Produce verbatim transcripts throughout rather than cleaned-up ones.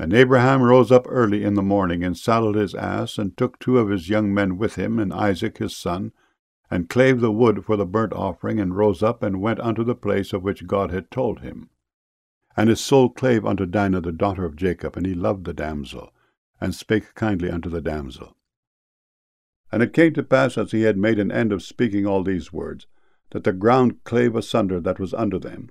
And Abraham rose up early in the morning, and saddled his ass, and took two of his young men with him, and Isaac his son, and clave the wood for the burnt offering, and rose up, and went unto the place of which God had told him. And his soul clave unto Dinah the daughter of Jacob, and he loved the damsel, and spake kindly unto the damsel. And it came to pass, as he had made an end of speaking all these words, that the ground clave asunder that was under them.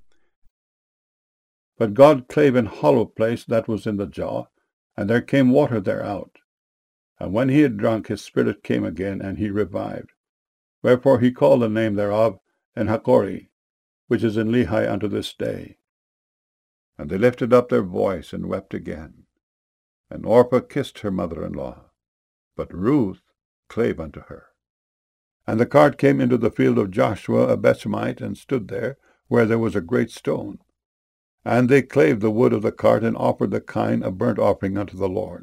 But God clave an hollow place that was in the jaw, and there came water thereout. And when he had drunk, his spirit came again, and he revived. Wherefore he called the name thereof Enhakkore, which is in Lehi unto this day. And they lifted up their voice, and wept again. And Orpah kissed her mother-in-law, but Ruth clave unto her. And the cart came into the field of Joshua a Bethshemite, and stood there, where there was a great stone. And they clave the wood of the cart, and offered the kine a burnt offering unto the Lord.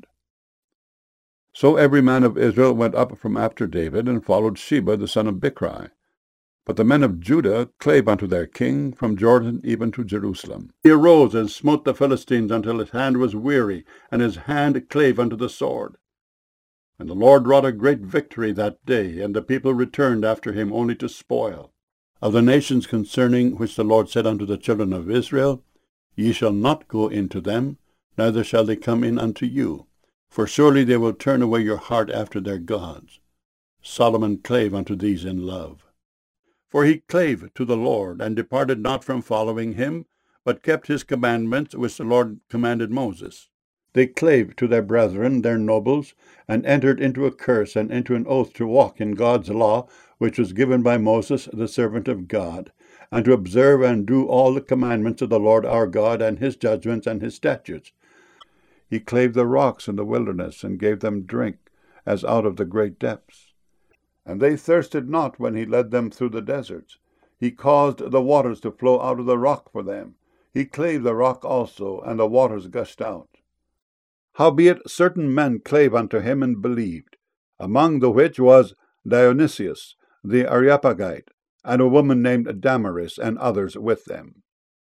So every man of Israel went up from after David, and followed Sheba the son of Bichri. But the men of Judah clave unto their king, from Jordan even to Jerusalem. He arose and smote the Philistines until his hand was weary, and his hand clave unto the sword. And the Lord wrought a great victory that day, and the people returned after him only to spoil. Of the nations concerning which the Lord said unto the children of Israel, Ye shall not go into them, neither shall they come in unto you, for surely they will turn away your heart after their gods. Solomon clave unto these in love. For he clave to the Lord, and departed not from following him, but kept his commandments which the Lord commanded Moses. They clave to their brethren, their nobles, and entered into a curse and into an oath to walk in God's law, which was given by Moses the servant of God, and to observe and do all the commandments of the Lord our God, and his judgments and his statutes. He clave the rocks in the wilderness, and gave them drink, as out of the great depths. And they thirsted not when he led them through the deserts. He caused the waters to flow out of the rock for them. He clave the rock also, and the waters gushed out. Howbeit certain men clave unto him, and believed, among the which was Dionysius the Areopagite, and a woman named Damaris, and others with them.